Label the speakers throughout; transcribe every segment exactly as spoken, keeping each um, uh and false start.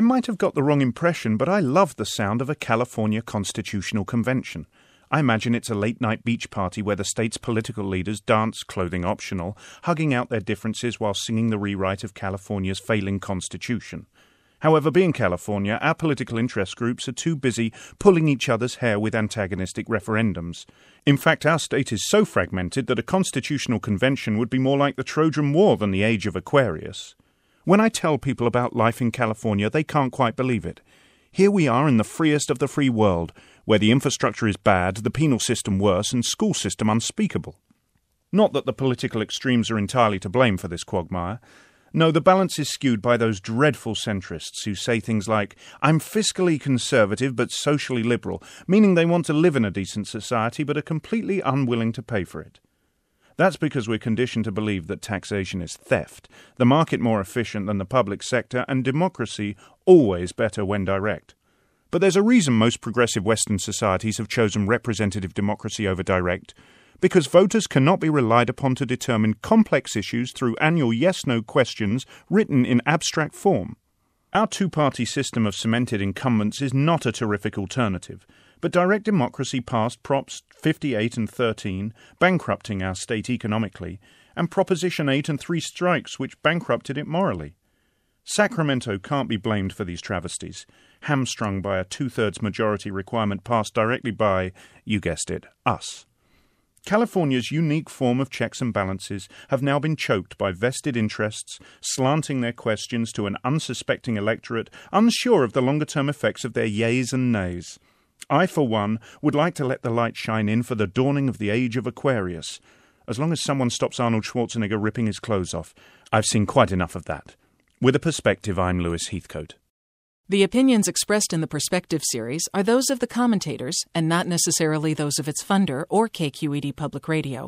Speaker 1: I might have got the wrong impression, but I love the sound of a California Constitutional Convention. I imagine it's a late-night beach party where the state's political leaders dance, clothing optional, hugging out their differences while singing the rewrite of California's failing constitution. However, being California, our political interest groups are too busy pulling each other's hair with antagonistic referendums. In fact, our state is so fragmented that a constitutional convention would be more like the Trojan War than the age of Aquarius. When I tell people about life in California, they can't quite believe it. Here we are in the freest of the free world, where the infrastructure is bad, the penal system worse, and school system unspeakable. Not that the political extremes are entirely to blame for this quagmire. No, the balance is skewed by those dreadful centrists who say things like, "I'm fiscally conservative but socially liberal," meaning they want to live in a decent society but are completely unwilling to pay for it. That's because we're conditioned to believe that taxation is theft, the market more efficient than the public sector, and democracy always better when direct. But there's a reason most progressive Western societies have chosen representative democracy over direct, because voters cannot be relied upon to determine complex issues through annual yes-no questions written in abstract form. Our two-party system of cemented incumbents is not a terrific alternative, but direct democracy passed Props fifty-eight and thirteen, bankrupting our state economically, and Proposition eight and three strikes, which bankrupted it morally. Sacramento can't be blamed for these travesties, hamstrung by a two-thirds majority requirement passed directly by, you guessed it, us. California's unique form of checks and balances have now been choked by vested interests, slanting their questions to an unsuspecting electorate unsure of the longer-term effects of their yays and nays. I, for one, would like to let the light shine in for the dawning of the age of Aquarius. As long as someone stops Arnold Schwarzenegger ripping his clothes off, I've seen quite enough of that. With a Perspective, I'm Lewis Heathcote.
Speaker 2: The opinions expressed in the Perspective series are those of the commentators and not necessarily those of its funder or K Q E D Public Radio.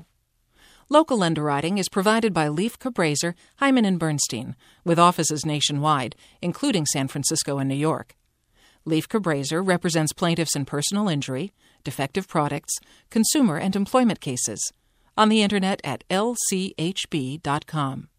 Speaker 2: Local underwriting is provided by Leif Cabraser, Hyman and Bernstein, with offices nationwide, including San Francisco and New York. Leif Cabraser represents plaintiffs in personal injury, defective products, consumer and employment cases. On the Internet at L C H B dot com.